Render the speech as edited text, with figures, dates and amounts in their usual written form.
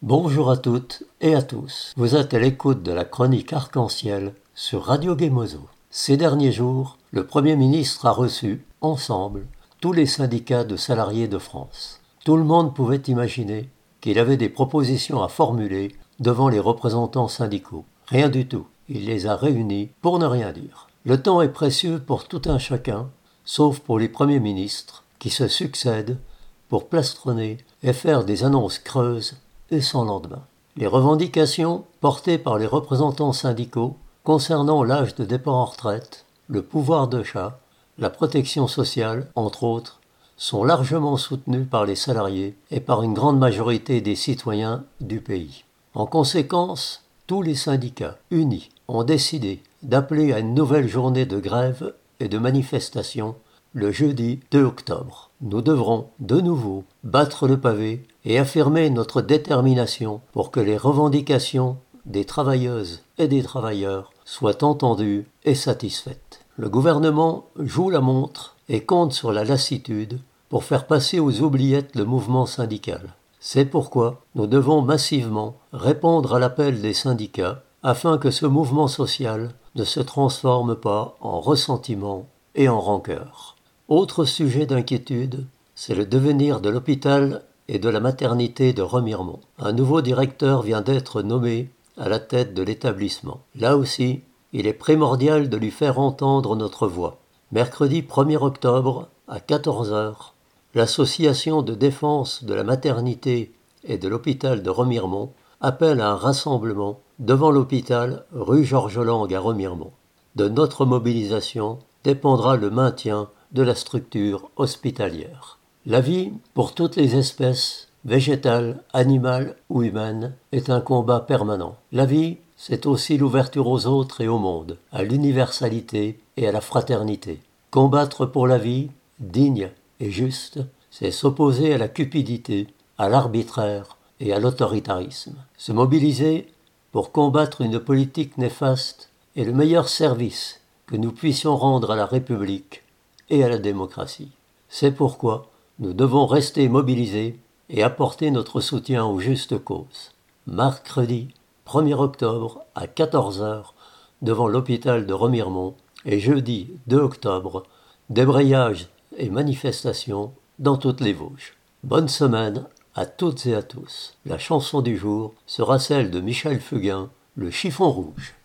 Bonjour à toutes et à tous. Vous êtes à l'écoute de la chronique Arc-en-Ciel sur Radio Gemozo. Ces derniers jours, le Premier ministre a reçu, ensemble, tous les syndicats de salariés de France. Tout le monde pouvait imaginer qu'il avait des propositions à formuler devant les représentants syndicaux. Rien du tout. Il les a réunis pour ne rien dire. Le temps est précieux pour tout un chacun, sauf pour les premiers ministres qui se succèdent pour plastronner et faire des annonces creuses et sans lendemain. Les revendications portées par les représentants syndicaux concernant l'âge de départ en retraite, le pouvoir d'achat, la protection sociale, entre autres, sont largement soutenues par les salariés et par une grande majorité des citoyens du pays. En conséquence, tous les syndicats unis ont décidé d'appeler à une nouvelle journée de grève et de manifestation le jeudi 2 octobre. Nous devrons, de nouveau, battre le pavé et affirmer notre détermination pour que les revendications des travailleuses et des travailleurs soient entendues et satisfaites. Le gouvernement joue la montre et compte sur la lassitude pour faire passer aux oubliettes le mouvement syndical. C'est pourquoi nous devons massivement répondre à l'appel des syndicats afin que ce mouvement social ne se transforme pas en ressentiment et en rancœur. Autre sujet d'inquiétude, c'est le devenir de l'hôpital et de la maternité de Remiremont. Un nouveau directeur vient d'être nommé à la tête de l'établissement. Là aussi, il est primordial de lui faire entendre notre voix. Mercredi 1er octobre, à 14 h, l'association de défense de la maternité et de l'hôpital de Remiremont appelle à un rassemblement devant l'hôpital rue Georges Lang à Remiremont. De notre mobilisation dépendra le maintien de la structure hospitalière. La vie, pour toutes les espèces, végétales, animales ou humaines, est un combat permanent. La vie, c'est aussi l'ouverture aux autres et au monde, à l'universalité et à la fraternité. Combattre pour la vie, digne et juste, c'est s'opposer à la cupidité, à l'arbitraire et à l'autoritarisme. Se mobiliser pour combattre une politique néfaste est le meilleur service que nous puissions rendre à la République et à la démocratie. C'est pourquoi nous devons rester mobilisés et apporter notre soutien aux justes causes. Mercredi 1er octobre à 14 h devant l'hôpital de Remiremont et jeudi 2 octobre, débrayage et manifestations dans toutes les Vosges. Bonne semaine à toutes et à tous. La chanson du jour sera celle de Michel Fugain, Le chiffon rouge.